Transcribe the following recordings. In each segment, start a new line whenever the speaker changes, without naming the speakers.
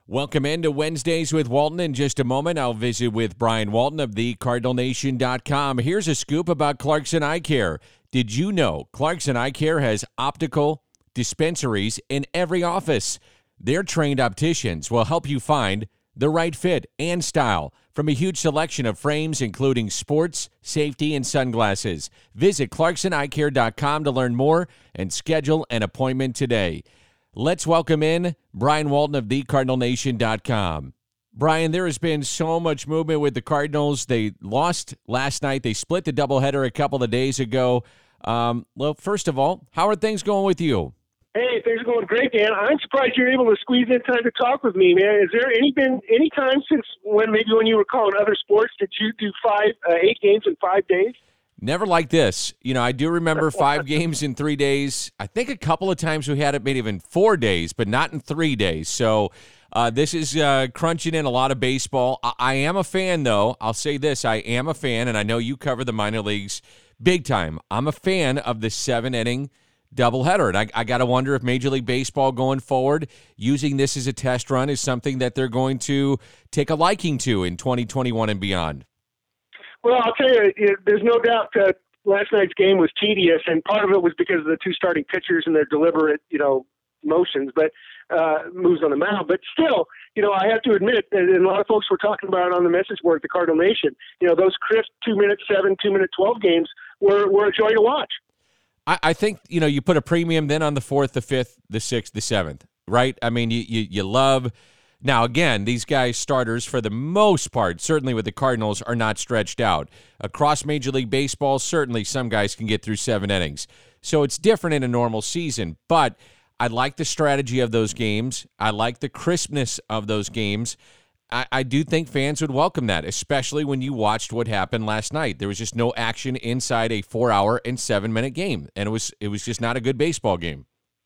Welcome into Wednesdays with Walton. In just a moment, I'll visit with Brian Walton of thecardinalnation.com. Here's a scoop about Clarkson Eye Care. Did you know Clarkson Eye Care has optical dispensaries in every office? Their trained opticians will help you find the right fit and style from a huge selection of frames, including sports, safety, and sunglasses. Visit ClarksonEyeCare.com to learn more and schedule an appointment today. Let's welcome in Brian Walton of thecardinalnation.com. Brian, there has been so much movement with the Cardinals. They lost last night. They split the doubleheader a couple of days ago. Well, first of all, how are things going with you?
Hey, things are going great, Dan. I'm surprised you're able to squeeze in time to talk with me, man. Is there been any time since when you were calling other sports, did you do 8 games in 5 days?
Never like this. You know, I do remember 5 games in 3 days. I think a couple of times we had it maybe even 4 days, but not in 3 days. So this is crunching in a lot of baseball. I am a fan, though. I'll say this. I am a fan, and I know you cover the minor leagues big time. I'm a fan of the 7-inning doubleheader. And I got to wonder if Major League Baseball going forward, using this as a test run, is something that they're going to take a liking to in 2021 and beyond.
Well, I'll tell you, there's no doubt that last night's game was tedious, and part of it was because of the 2 starting pitchers and their deliberate, motions, but moves on the mound. But still, I have to admit, and a lot of folks were talking about it on the message board at the Cardinal Nation, those crisp 2-minute 7, 2-minute 12 games were a joy to watch.
I think, you put a premium then on the 4th, the 5th, the 6th, the 7th, right? I mean, you love. Now, again, these guys, starters, for the most part, certainly with the Cardinals, are not stretched out. Across Major League Baseball, certainly some guys can get through 7 innings. So it's different in a normal season. But I like the strategy of those games. I like the crispness of those games. I do think fans would welcome that, especially when you watched what happened last night. There was just no action inside a 4-hour and 7-minute game, and it was just not a good baseball game.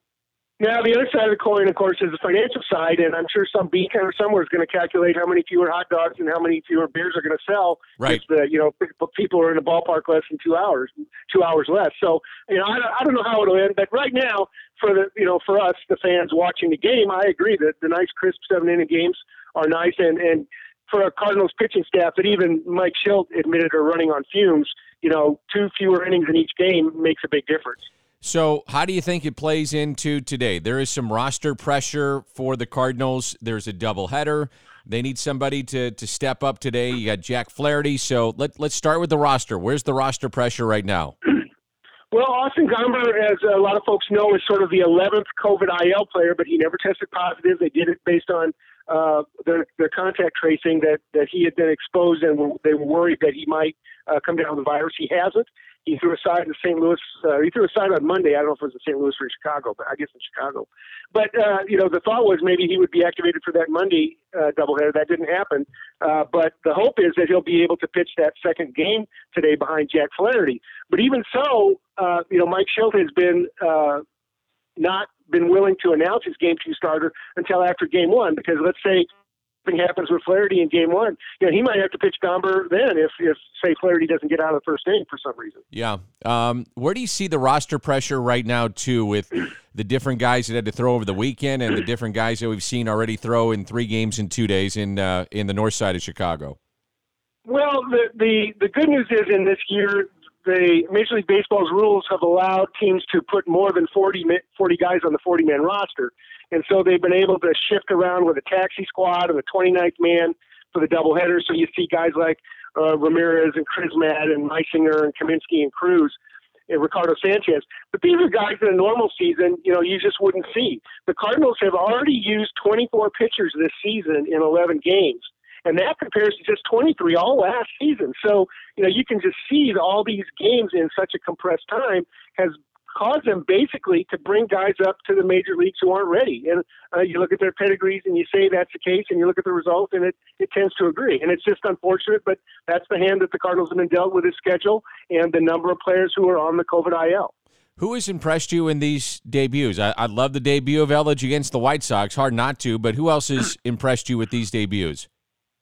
Now, the other side of the coin, of course, is the financial side, and I'm sure some beacon somewhere is going to calculate how many fewer hot dogs and how many fewer beers are going to sell.
Right.
If people are in the ballpark less than 2 hours, 2 hours less. So, I don't know how it'll end, but right now, for us, the fans watching the game, I agree that the nice, crisp 7-inning games are nice, and for a Cardinals pitching staff that even Mike Shildt admitted are running on fumes, 2 fewer innings in each game makes a big difference.
So how do you think it plays into today? There is some roster pressure for the Cardinals. There's a doubleheader. They need somebody to step up today. You got Jack Flaherty. So let's start with the roster. Where's the roster pressure right now?
Well, Austin Gomber, as a lot of folks know, is sort of the 11th COVID IL player, but he never tested positive. They did it based on their contact tracing that he had been exposed, and they were worried that he might come down with the virus. He hasn't. He threw aside in St. Louis. He threw aside on Monday. I don't know if it was in St. Louis or in Chicago, but I guess in Chicago. But, the thought was maybe he would be activated for that Monday doubleheader. That didn't happen. But the hope is that he'll be able to pitch that second game today behind Jack Flaherty. But even so, Mike Shildt has been not been willing to announce his Game 2 starter until after Game 1, because let's say something happens with Flaherty in Game 1, he might have to pitch Gomber then if say Flaherty doesn't get out of the first inning for some reason.
Yeah. Where do you see the roster pressure right now, too, with the different guys that had to throw over the weekend and the different guys that we've seen already throw in 3 games in 2 days in the north side of Chicago?
Well, the good news is in this year, the Major League Baseball's rules have allowed teams to put more than 40 guys on the 40-man roster. And so they've been able to shift around with a taxi squad and the 29th man for the doubleheader. So you see guys like Ramirez and Krismat and Meisinger and Kaminsky and Cruz and Ricardo Sanchez. But these are guys in a normal season, you just wouldn't see. The Cardinals have already used 24 pitchers this season in 11 games. And that compares to just 23 all last season. So, you can just see that all these games in such a compressed time has caused them basically to bring guys up to the major leagues who aren't ready. And you look at their pedigrees and you say that's the case, and you look at the results and it tends to agree. And it's just unfortunate, but that's the hand that the Cardinals have been dealt with, his schedule and the number of players who are on the COVID IL.
Who has impressed you in these debuts? I love the debut of Elledge against the White Sox. Hard not to, but who else has impressed you with these debuts?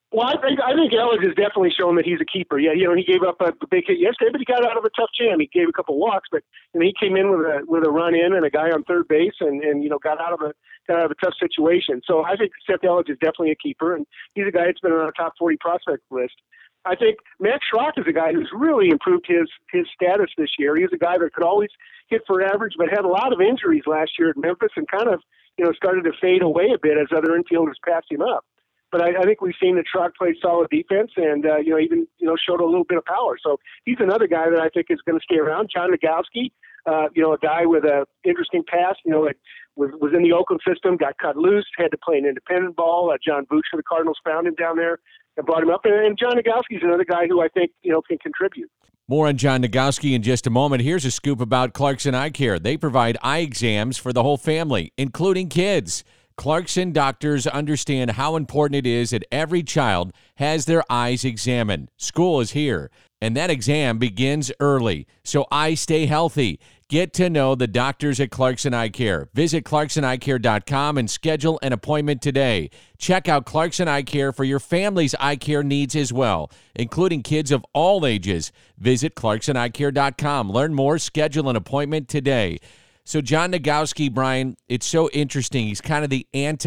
Well, I think Ellis has definitely shown that he's a keeper. Yeah, he gave up a big hit yesterday, but he got out of a tough jam. He gave a couple walks, but he came in with a run in and a guy on third base, and got out of a tough situation. So I think Seth Ellis is definitely a keeper, and he's a guy that's been on our top 40 prospect list. I think Max Schrock is a guy who's really improved his status this year. He's a guy that could always hit for average, but had a lot of injuries last year at Memphis and kind of started to fade away a bit as other infielders passed him up. But I think we've seen that Schrock play solid defense and, even showed a little bit of power. So he's another guy that I think is going to stay around. John Nagowski, a guy with an interesting past, was in the Oakland system, got cut loose, had to play an independent ball. John Booch of the Cardinals found him down there and brought him up. And John Nagowski is another guy who I think, can contribute.
More on John Nagowski in just a moment. Here's a scoop about Clarkson Eye Care. They provide eye exams for the whole family, including kids. Clarkson doctors understand how important it is that every child has their eyes examined. School is here, and that exam begins early, so eyes stay healthy. Get to know the doctors at Clarkson Eye Care. Visit ClarksonEyeCare.com and schedule an appointment today. Check out Clarkson Eye Care for your family's eye care needs as well, including kids of all ages. Visit ClarksonEyeCare.com. Learn more, schedule an appointment today. So John Nagowski, Brian, it's so interesting. He's kind of the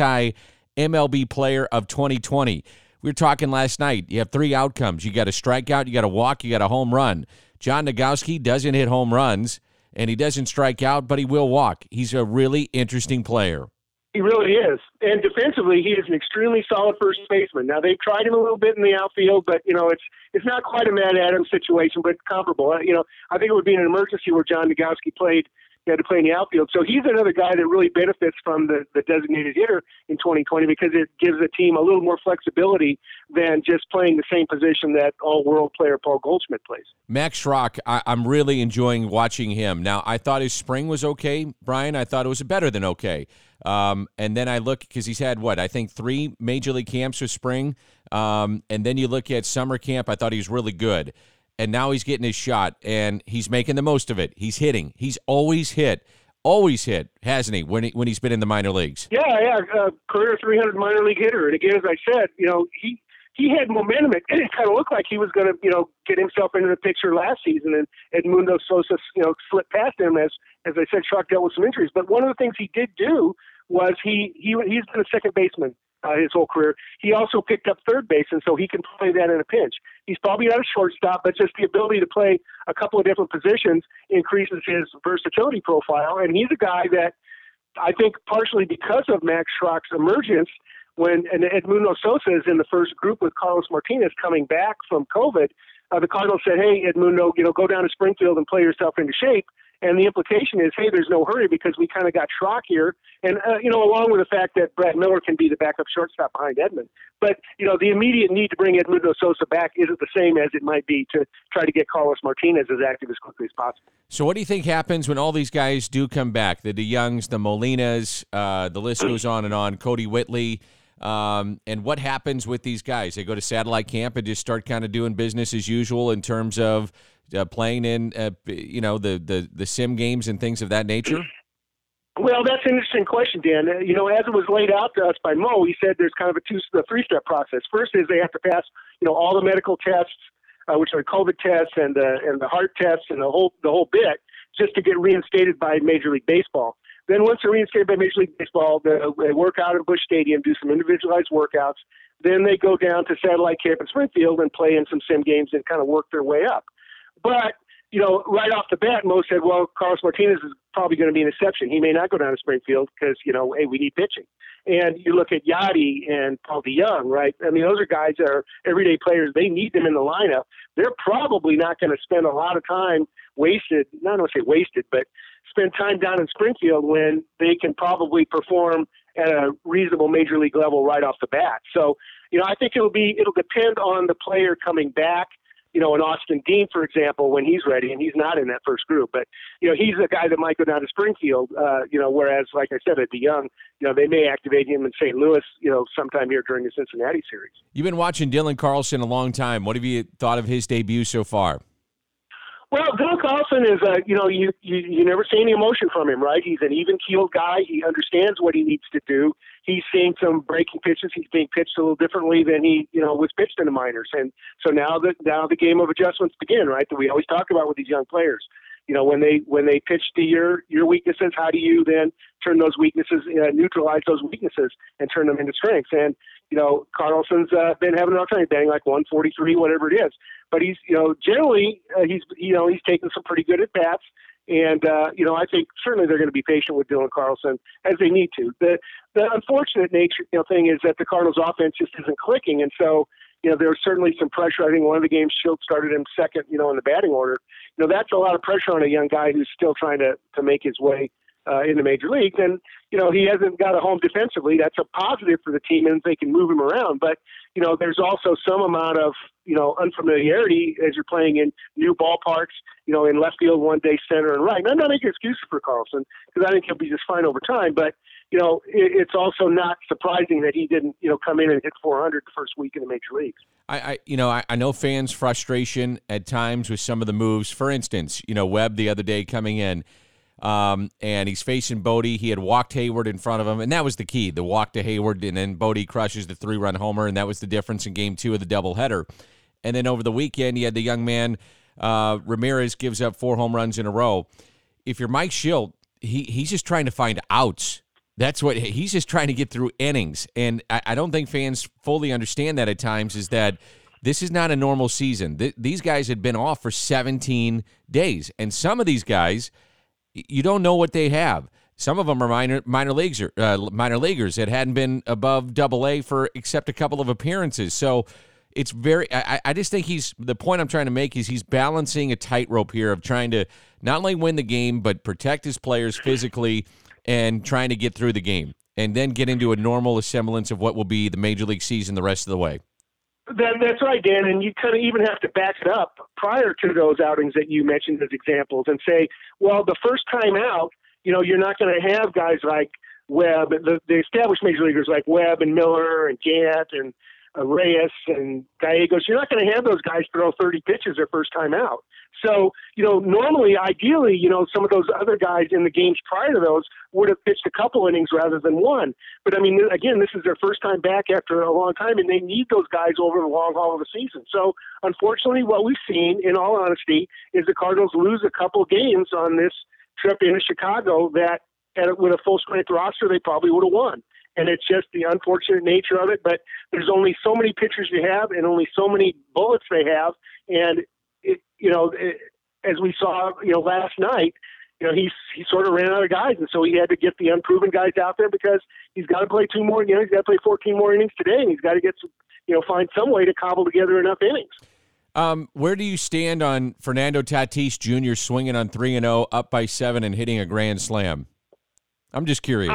anti-MLB player of 2020. We were talking last night. You have three outcomes. You got a strikeout, you got a walk, you got a home run. John Nagowski doesn't hit home runs, and he doesn't strike out, but he will walk. He's a really interesting player.
He really is. And defensively, he is an extremely solid first baseman. Now, they've tried him a little bit in the outfield, but, it's not quite a Matt Adams situation, but comparable. I think it would be an emergency where John Nagowski had to play in the outfield. So he's another guy that really benefits from the designated hitter in 2020 because it gives the team a little more flexibility than just playing the same position that all-world player Paul Goldschmidt plays.
Max Schrock, I'm really enjoying watching him. Now, I thought his spring was okay, Brian. I thought it was better than okay. And then I look, because he's had, I think 3 major league camps for spring. And then you look at summer camp, I thought he was really good. And now he's getting his shot, and he's making the most of it. He's hitting. He's always hit, hasn't he, when he's been in the minor leagues?
Yeah, career 300 minor league hitter. And again, as I said, he had momentum. It kind of looked like he was going to, get himself into the picture last season, and Edmundo Sosa, slipped past him as I said, Schrock dealt with some injuries. But one of the things he did do was he's been a second baseman his whole career. He also picked up third base, and so he can play that in a pinch. He's probably not a shortstop, but just the ability to play a couple of different positions increases his versatility profile. And he's a guy that I think partially because of Max Schrock's emergence, when Edmundo Sosa is in the first group with Carlos Martinez coming back from COVID, the Cardinals said, hey, Edmundo, go down to Springfield and play yourself into shape. And the implication is, hey, there's no hurry because we kind of got Schrock here. And, along with the fact that Brad Miller can be the backup shortstop behind Edman. But, the immediate need to bring Edmundo Sosa back isn't the same as it might be to try to get Carlos Martinez as active as quickly as possible.
So what do you think happens when all these guys do come back? The DeYoungs, the Molinas, the list goes on and on, Cody Whitley. And what happens with these guys? They go to satellite camp and just start kind of doing business as usual in terms of playing in, the sim games and things of that nature?
Well, that's an interesting question, Dan. As it was laid out to us by Mo, he said there's kind of a 3-step process. First is they have to pass, all the medical tests, which are COVID tests and the heart tests and the whole bit, just to get reinstated by Major League Baseball. Then once they're reinstated by Major League Baseball, they work out at Busch Stadium, do some individualized workouts. Then they go down to satellite camp in Springfield and play in some sim games and kind of work their way up. But, right off the bat, Mo said, well, Carlos Martinez is probably going to be an exception. He may not go down to Springfield because, hey, we need pitching. And you look at Yadi and Paul DeYoung, right? I mean, those are guys that are everyday players. They need them in the lineup. They're probably not going to spend a lot of time not going to say wasted, but spend time down in Springfield when they can probably perform at a reasonable major league level right off the bat. So, I think it'll depend on the player coming back. An Austin Dean, for example, when he's ready, and he's not in that first group, but, he's a guy that might go down to Springfield, whereas, like I said, at DeYoung, they may activate him in St. Louis, sometime here during the Cincinnati series.
You've been watching Dylan Carlson a long time. What have you thought of his debut so far?
Well, Bill Carlson is, you never see any emotion from him, right? He's an even-keeled guy. He understands what he needs to do. He's seeing some breaking pitches. He's being pitched a little differently than he, was pitched in the minors. And so now the game of adjustments begin, right? That we always talk about with these young players. When they pitch to your weaknesses, how do you then turn those weaknesses, neutralize those weaknesses, and turn them into strengths? And Carlson's been having a hard time, batting like 143, whatever it is. But he's, generally he's taken some pretty good at bats. And, I think certainly they're going to be patient with Dylan Carlson as they need to. The unfortunate thing is that the Cardinals offense just isn't clicking. And so, there's certainly some pressure. I think one of the games Schultz started him second, in the batting order. That's a lot of pressure on a young guy who's still trying to make his way in the major leagues. And, he hasn't got a home defensively. That's a positive for the team, and they can move him around. But, there's also some amount of, unfamiliarity as you're playing in new ballparks, in left field, one day, center, and right. And I'm not making excuses for Carlson because I think he'll be just fine over time. But, it's also not surprising that he didn't, come in and hit 400 the first week in the major leagues.
I know fans' frustration at times with some of the moves. For instance, Webb the other day coming in, and he's facing Bodie. He had walked Hayward in front of him, and that was the key, the walk to Hayward, and then Bodie crushes the 3-run homer, and that was the difference in Game 2 of the doubleheader. And then over the weekend, you had the young man, Ramirez, gives up 4 home runs in a row. If you're Mike Shildt, he's just trying to find outs. That's what he's just trying to get through innings. And I don't think fans fully understand that at times, is that this is not a normal season. These guys had been off for 17 days. And some of these guys, you don't know what they have. Some of them are minor leaguers that hadn't been above Double-A for except a couple of appearances. So it's I just think the point I'm trying to make is he's balancing a tightrope here of trying to not only win the game, but protect his players physically and trying to get through the game and then get into a normal semblance of what will be the major league season the rest of the way.
That's right, Dan, and you kind of even have to back it up prior to those outings that you mentioned as examples and say, well, the first time out, you're not going to have guys like Webb, the established major leaguers like Webb and Miller and Gant and Reyes and Gallegos. You're not going to have those guys throw 30 pitches their first time out. So, normally, ideally, some of those other guys in the games prior to those would have pitched a couple innings rather than one. But, again, this is their first time back after a long time, and they need those guys over the long haul of the season. So, unfortunately, what we've seen, in all honesty, is the Cardinals lose a couple games on this trip into Chicago that, with a full-strength roster, they probably would have won. And it's just the unfortunate nature of it. But there's only so many pitchers you have and only so many bullets they have. And, as we saw, last night, he sort of ran out of guys. And so he had to get the unproven guys out there because he's got to play 2 more, he's got to play 14 more innings today. And he's got to get some, find some way to cobble together enough innings.
Where do you stand on Fernando Tatis Jr. swinging on 3-0, up by 7 and hitting a grand slam? I'm just curious.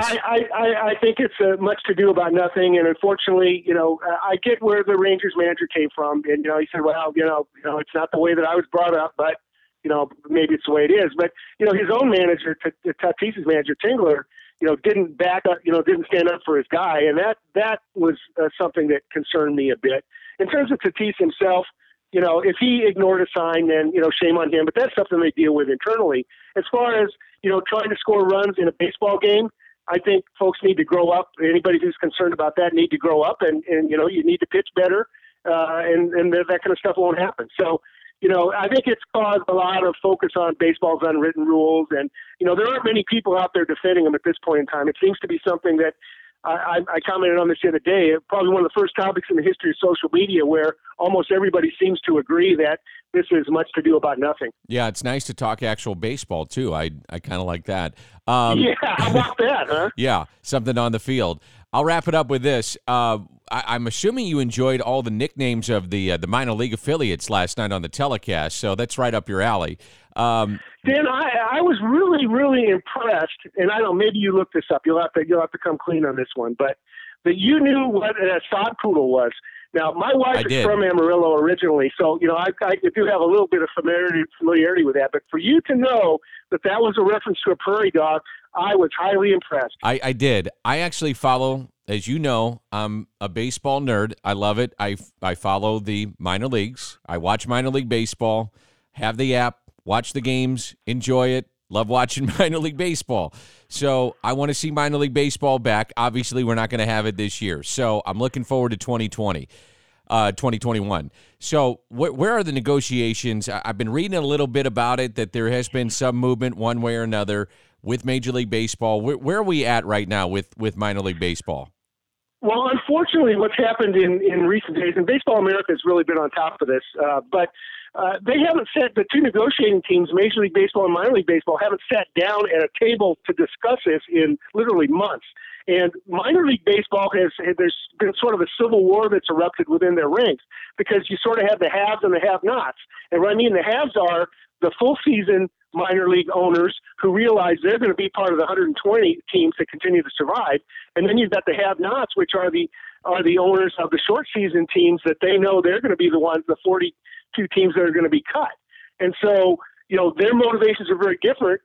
I think it's much to do about nothing, and unfortunately, I get where the Rangers manager came from, and he said, "Well, it's not the way that I was brought up, but maybe it's the way it is." But his own manager, Tatis's manager, Tingler, didn't back up, didn't stand up for his guy, and that was something that concerned me a bit. In terms of Tatis himself, if he ignored a sign, then shame on him. But that's something they deal with internally. As far as trying to score runs in a baseball game, I think folks need to grow up. Anybody who's concerned about that need to grow up, and you need to pitch better, and that kind of stuff won't happen. So, I think it's caused a lot of focus on baseball's unwritten rules, and there aren't many people out there defending them at this point in time. It seems to be something that I commented on this the other day. Probably one of the first topics in the history of social media where almost everybody seems to agree that this is much to do about nothing.
Yeah, it's nice to talk actual baseball, too. I kind of like that.
Yeah, how about that, huh?
Yeah, something on the field. I'll wrap it up with this. I'm assuming you enjoyed all the nicknames of the minor league affiliates last night on the telecast, so that's right up your alley.
Dan, I was really, really impressed, and I don't know, maybe you looked this up. You'll have to come clean on this one, but that you knew what a sod poodle was. Now, my wife is from Amarillo originally, so I do have a little bit of familiarity with that. But for you to know that was a reference to a prairie dog, I was highly impressed.
I did. I actually follow, as you know, I'm a baseball nerd. I love it. I follow the minor leagues. I watch minor league baseball. Have the app watch the games, enjoy it, love watching minor league baseball. So I want to see minor league baseball back. Obviously, we're not going to have it this year. So I'm looking forward to 2021. So where are the negotiations? I've been reading a little bit about it, that there has been some movement one way or another with Major League Baseball. Where are we at right now with minor league baseball?
Well, unfortunately, what's happened in recent days, and Baseball America has really been on top of this, but they haven't the two negotiating teams, Major League Baseball and Minor League Baseball, haven't sat down at a table to discuss this in literally months. And minor league baseball there's been sort of a civil war that's erupted within their ranks, because you sort of have the haves and the have-nots. And what I mean, the haves are the full season minor league owners who realize they're going to be part of the 120 teams that continue to survive. And then you've got the have-nots, which are the owners of the short season teams that they know they're going to be the ones, the 42 teams that are going to be cut. And so, their motivations are very different.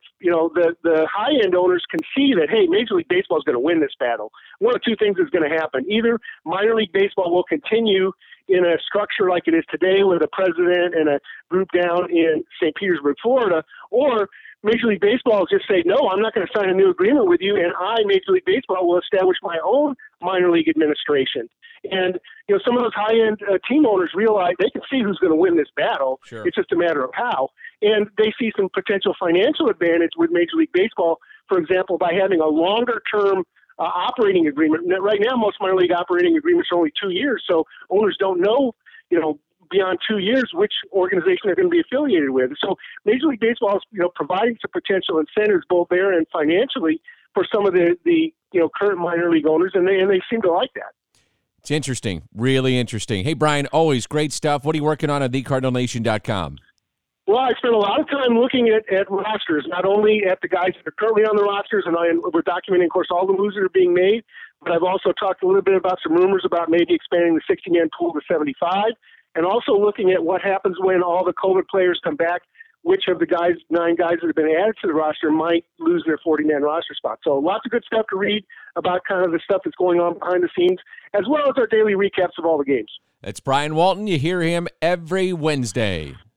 The high-end owners can see that, hey, Major League Baseball is going to win this battle. One of two things is going to happen. Either minor league baseball will continue in a structure like it is today, with a president and a group down in St. Petersburg, Florida, or Major League Baseball will just say, no, I'm not going to sign a new agreement with you, and Major League Baseball, will establish my own minor league administration. And, some of those high-end team owners realize they can see who's going to win this battle.
Sure.
It's just a matter of how. And they see some potential financial advantage with Major League Baseball, for example, by having a longer-term operating agreement. Right now, most minor league operating agreements are only 2 years, so owners don't know, beyond 2 years which organization they're going to be affiliated with. So Major League Baseball is, providing some potential incentives both there and financially for some of the current minor league owners, and they seem to like that.
It's interesting, really interesting. Hey, Brian, always great stuff. What are you working on thecardinalnation.com?
Well, I spent a lot of time looking at rosters, not only at the guys that are currently on the rosters, and we're documenting, of course, all the moves that are being made, but I've also talked a little bit about some rumors about maybe expanding the 60-man pool to 75, and also looking at what happens when all the COVID players come back, which of the 9 guys that have been added to the roster might lose their 40-man roster spot. So lots of good stuff to read about kind of the stuff that's going on behind the scenes, as well as our daily recaps of all the games.
That's Brian Walton. You hear him every Wednesday.